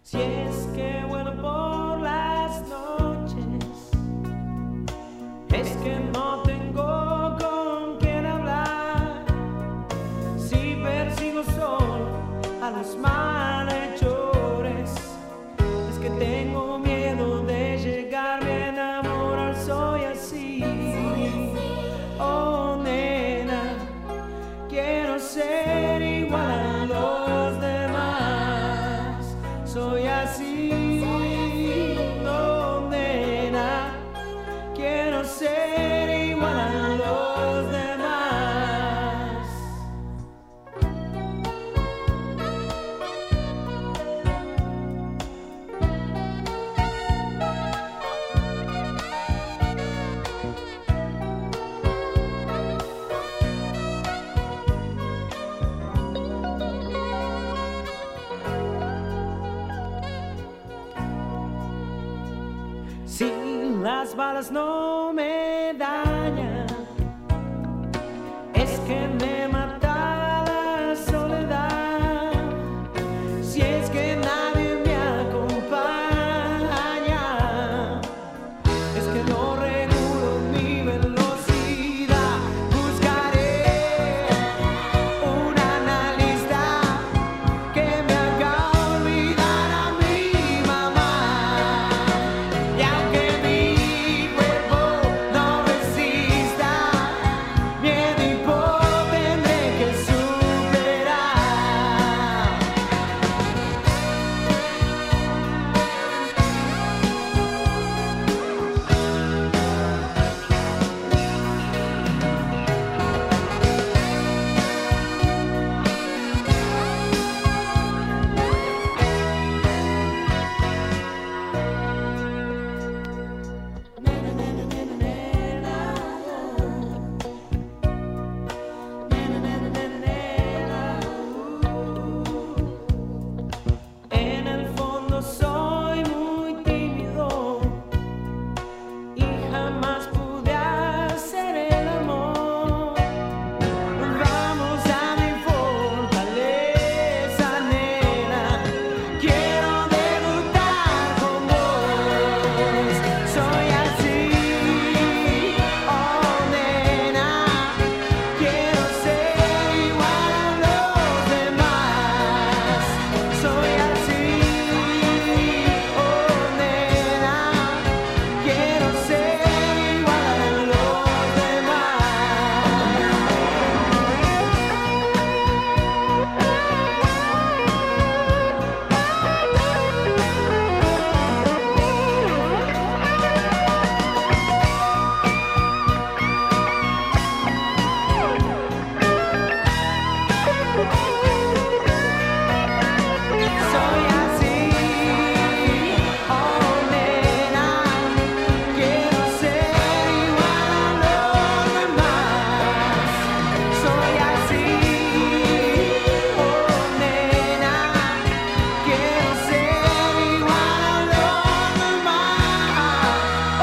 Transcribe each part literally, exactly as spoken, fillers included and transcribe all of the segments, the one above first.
Si es que vuelo por las noches, es que no tengo con quién hablar. Si persigo solo a los malhechores, es que tengo miedo de llegarme a enamorar. Soy así, oh nena, quiero ser igual a los demás. Soy así, oh nena, quiero ser igual a los demás. Si las balas no me dañan, es que me mata la soledad. Si es que nadie me acompaña, es que no regulo mi velocidad. Buscaré un analista que me haga olvidar a mi mamá. Y aunque mi cuerpo no resista, miedo y por tendré que superar. Nena, nena, nena, nena. Nena, nena, nena, nena. En el fondo soy muy tímido y jamás pude hacer el amor. Vamos a mi fortaleza, nena, quiero debutar con vos. Soy así, oh nena, quiero ser igual a los demás. Soy así, oh nena, quiero ser igual a los demás. Soy así, oh nena, quiero ser igual a los demás. Soy así, oh nena, quiero ser igual a los demás.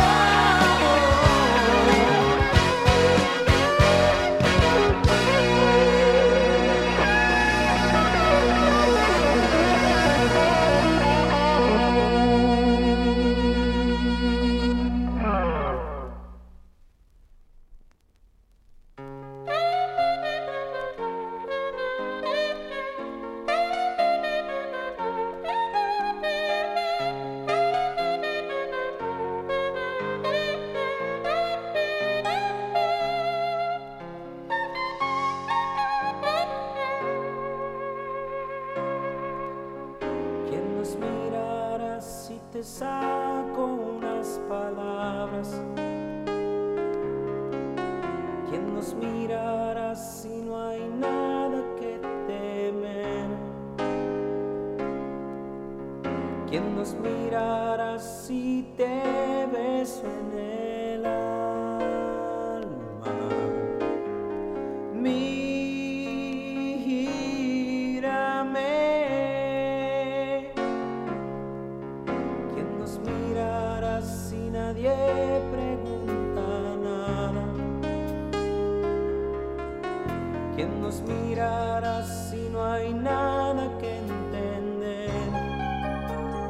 ¿Quién nos mirará si te saco unas palabras? ¿Quién nos mirará si no hay nada que temer? ¿Quién nos mirará si te beso en el alma? Mírame. ¿Quién nos mirará si nadie pregunta nada? ¿Quién nos mirará si no hay nada que entender?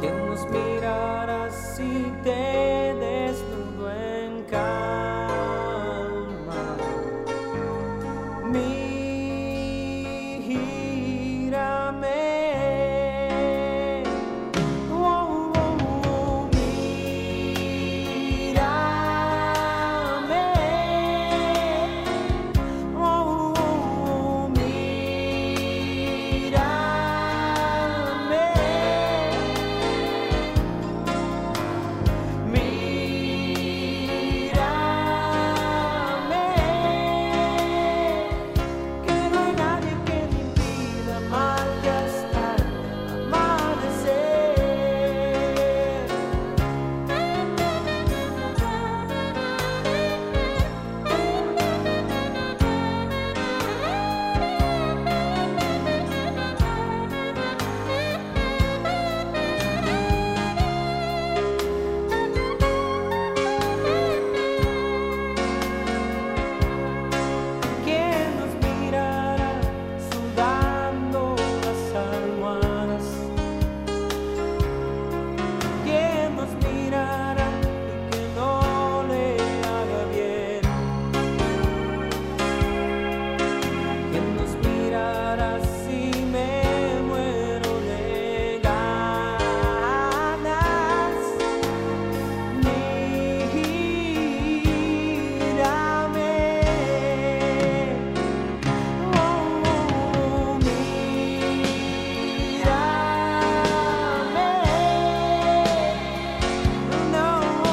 ¿Quién nos mirará si te desnudo en calma? Mírame, oh, oh, oh, mírame, oh, oh, oh, mírame, mírame, que no hay nadie que me impida amarte hasta el amanecer. ¿Quién nos mirará sudando las almohadas? ¿Quién nos mirará y que no le haga bien? ¿Quién nos mirará si me muero de ganas? Mírame, oh, oh, mírame, no,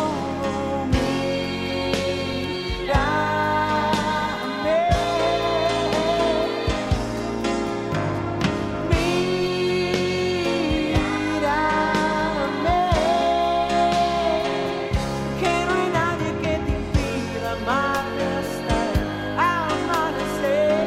mírame, que no hay nadie que te impida amarte hasta el amanecer.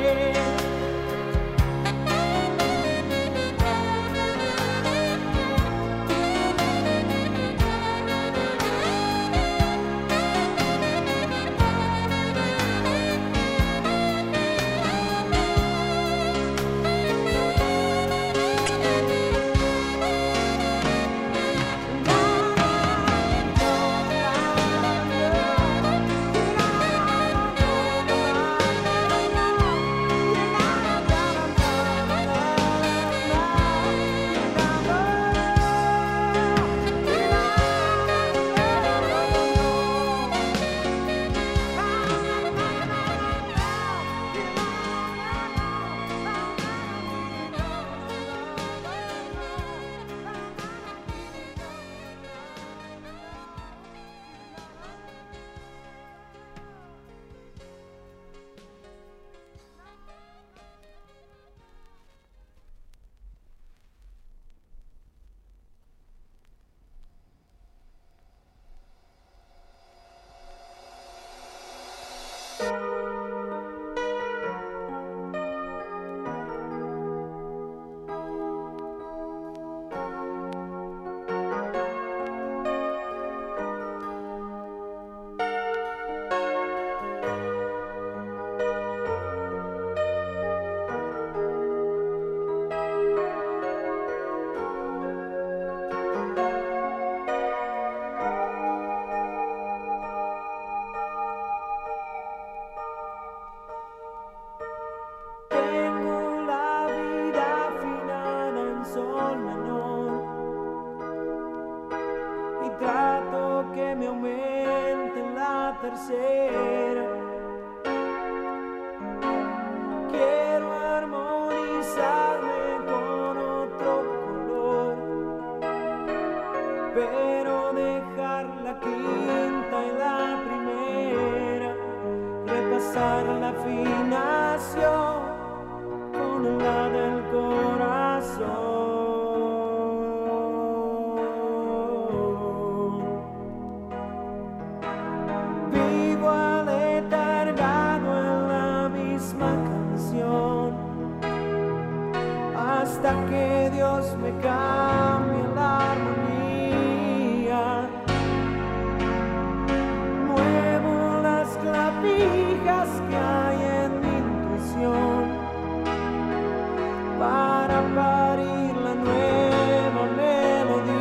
Tengo la vida afinada en sol menor y trato que me aumente en la tercera. Quiero armonizarme con otro color, pero dejar la quinta y la primera, repasar la afinación con la del corazón. Vivo aletargado en la misma canción hasta que Dios me cambie la armonía. Muevo las clavijas que hay en mi intuición para parir la nueva melodía.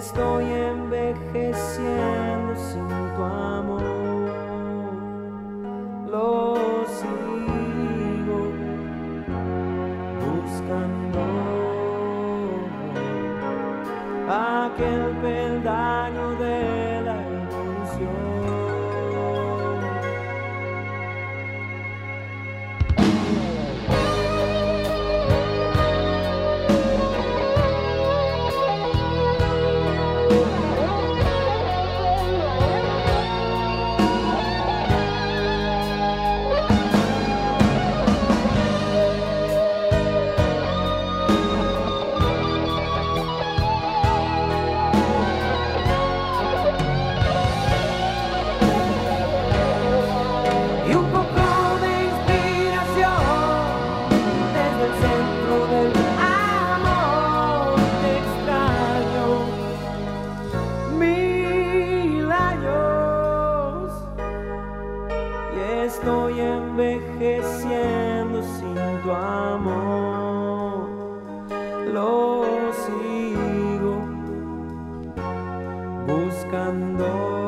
estoy envejeciendo sin tu amor. Lo sigo buscando, aquel peldaño de la evolución. Estoy envejeciendo sin tu amor. Lo sigo buscando.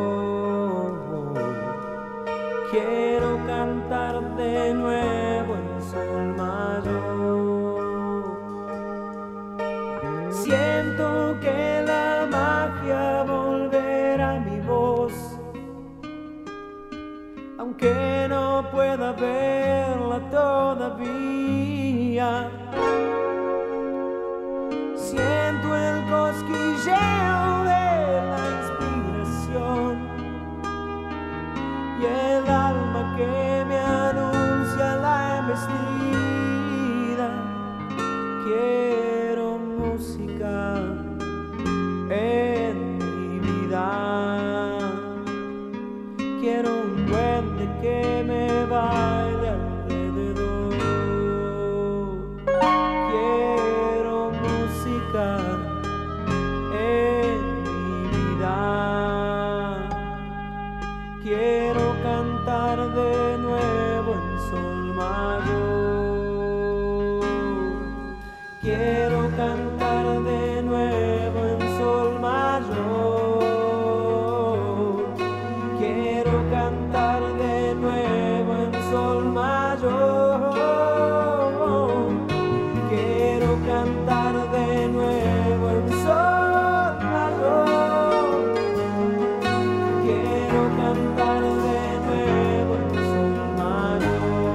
Quiero cantar de nuevo en sol mayor. Siento que la magia volverá a mi voz, aunque no pueda verla todavía. Siento el cosquilleo de la inspiración y el alma que me anuncia la embestida. Quiero música en mi vida. Quiero un duende que me baile alrededor. Quiero música en mi vida. Quiero cantar de nuevo en sol mayor. Quiero cantar de nuevo en sol mayor. Quiero cantar de nuevo en sol mayor. Quiero cantar de nuevo en sol mayor. Quiero cantar de nuevo en sol mayor.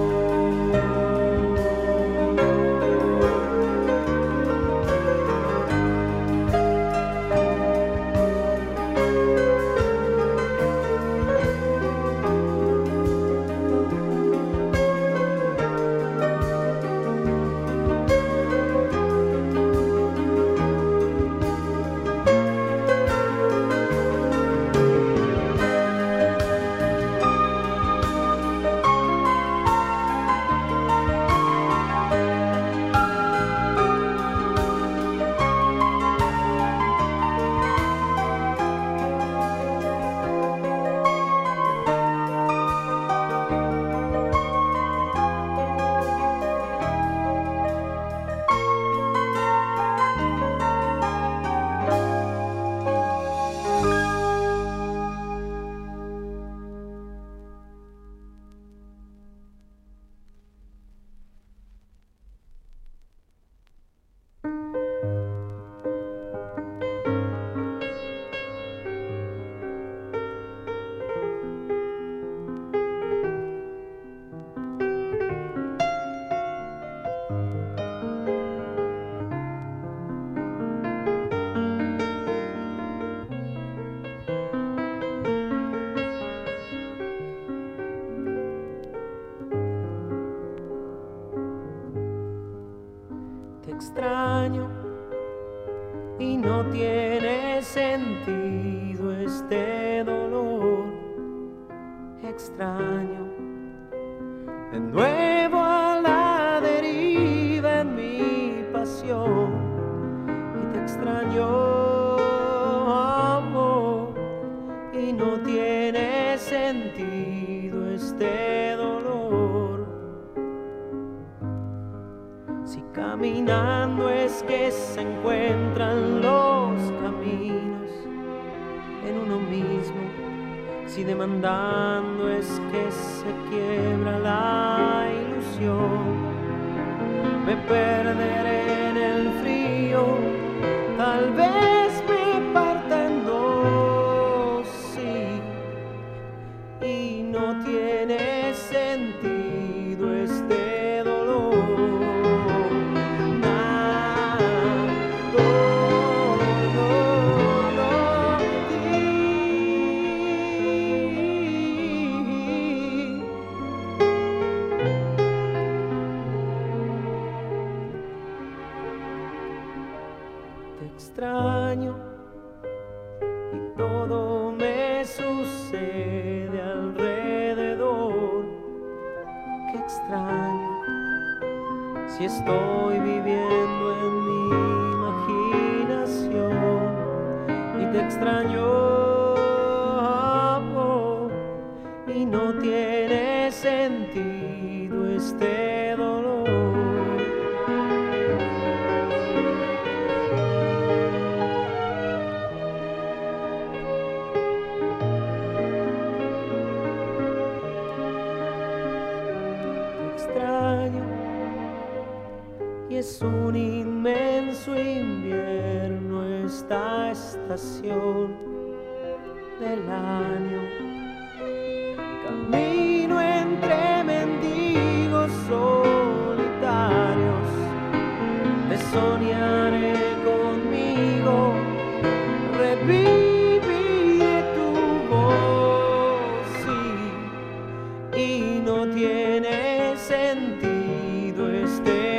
Extraño y no tiene sentido este dolor. Extraño de nuevo a la deriva en mi pasión y te extraño, amor, y no tiene sentido este dolor. Si caminando es que se encuentran los caminos en uno mismo, si demandando es que se quiebra la ilusión, me perderé en el frío, tal vez me parta en dos, sí, y no tiene sentido este dolor. Te extraño y todo me sucede alrededor. Qué extraño si estoy viviendo en mi imaginación y te extraño y no tiene sentido este dolor. Extraño y es un inmenso invierno esta estación del año. Camino entre mendigos solitarios, te soñaré conmigo, reviviré tu voz, sí, y no tiene sentido este